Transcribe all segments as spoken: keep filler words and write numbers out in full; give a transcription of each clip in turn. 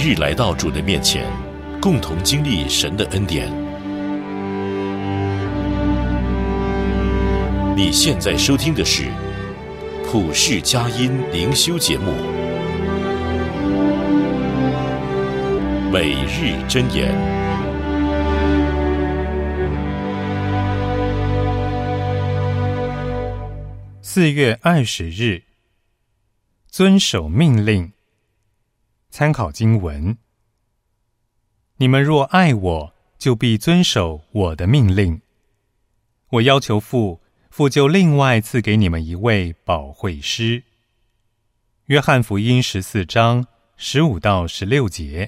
日来到主的面前，共同经历神的恩典。你现在收听的是普世佳音灵修节目《每日箴言》。 四月二十日，遵守命令。参考经文：你们若爱我，就必遵守我的命令。我要求父，父就另外赐给你们一位保惠师。约翰福音十四章十五到十六节。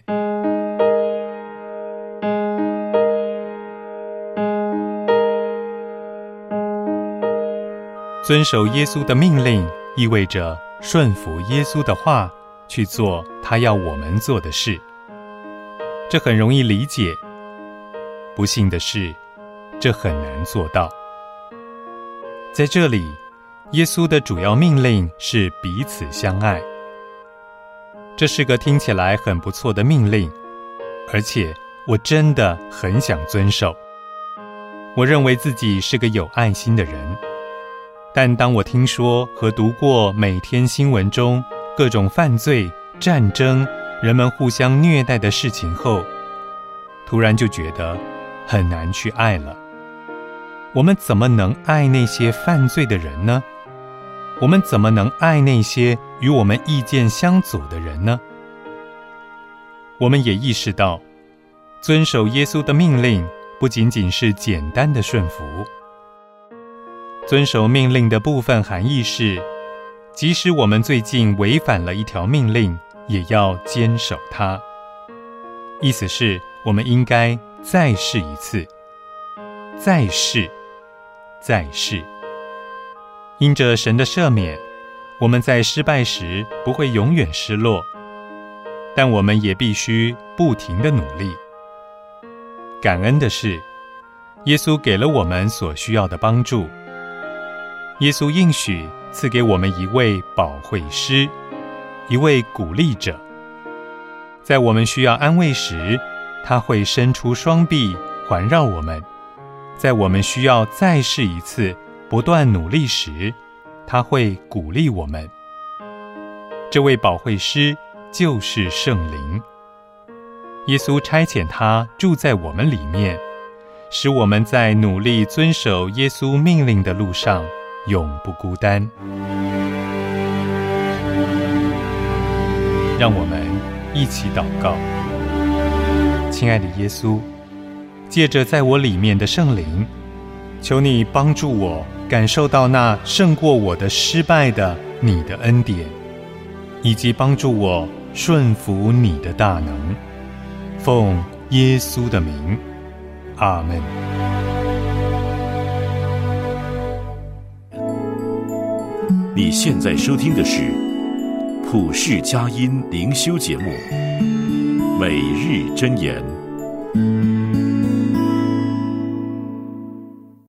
遵守耶稣的命令，意味着顺服耶稣的话，去做他要我们做的事。这很容易理解，不幸的是，这很难做到。在这里，耶稣的主要命令是彼此相爱。这是个听起来很不错的命令，而且我真的很想遵守。我认为自己是个有爱心的人。但当我听说和读过每天新闻中各种犯罪、战争、人们互相虐待的事情后，突然就觉得很难去爱了。我们怎么能爱那些犯罪的人呢？我们怎么能爱那些与我们意见相左的人呢？我们也意识到，遵守耶稣的命令不仅仅是简单的顺服。遵守命令的部分含义是，即使我们最近违反了一条命令，也要坚守它。意思是，我们应该再试一次，再试，再试。因着神的赦免，我们在失败时不会永远失落，但我们也必须不停地努力。感恩的是，耶稣给了我们所需要的帮助。耶稣应许赐给我们一位保惠师，一位鼓励者。在我们需要安慰时，他会伸出双臂环绕我们；在我们需要再试一次、不断努力时，他会鼓励我们。这位保惠师就是圣灵。耶稣差遣他住在我们里面，使我们在努力遵守耶稣命令的路上永不孤单。让我们一起祷告。亲爱的耶稣，借着在我里面的圣灵，求你帮助我感受到那胜过我的失败的你的恩典，以及帮助我顺服你的大能。奉耶稣的名，阿们。 你现在收听的是普世佳音灵修节目《每日箴言》。